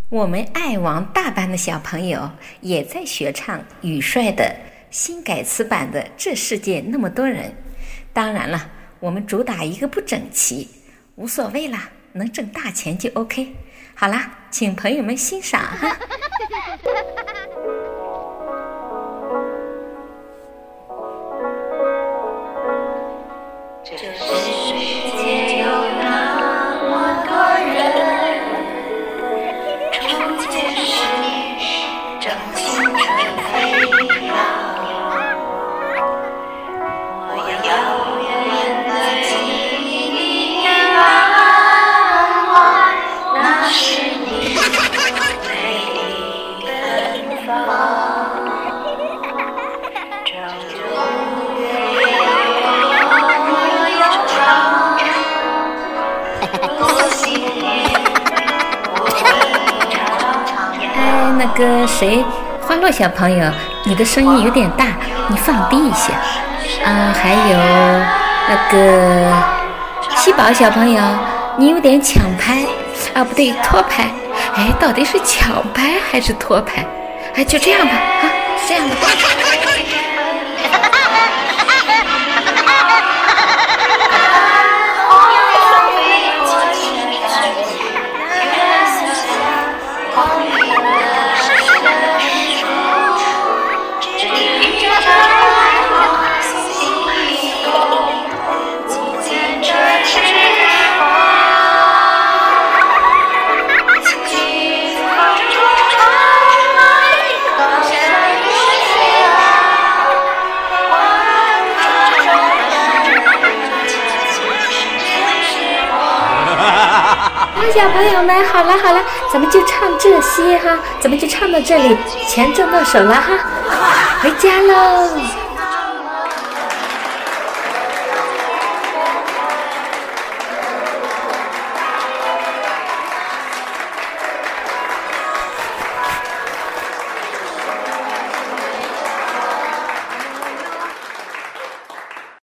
我们爱王大班的小朋友也在学唱羽帅的新改词版的《这世界那么多人》。当然了，我们主打一个不整齐，无所谓啦，能挣大钱就 OK。 好啦，请朋友们欣赏哈。 这世界有那么多人，初见时正青春飞扬。我遥远的记忆难忘，那是你美丽的芬芳。 那个谁，花落小朋友，你的声音有点大，你放低一下。还有那个西宝小朋友，你有点抢拍啊，不对，拖拍。哎，到底是抢拍还是拖拍？哎，就这样吧，这样吧。小朋友们，好了，咱们就唱这些哈，咱们就唱到这里，钱挣到手了哈，回家喽。